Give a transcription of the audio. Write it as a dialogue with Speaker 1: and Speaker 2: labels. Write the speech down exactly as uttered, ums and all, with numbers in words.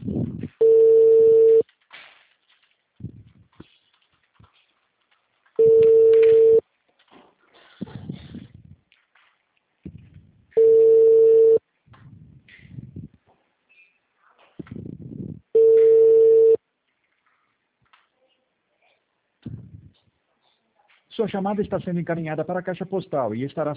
Speaker 1: Sua chamada está sendo encaminhada para a caixa postal e estará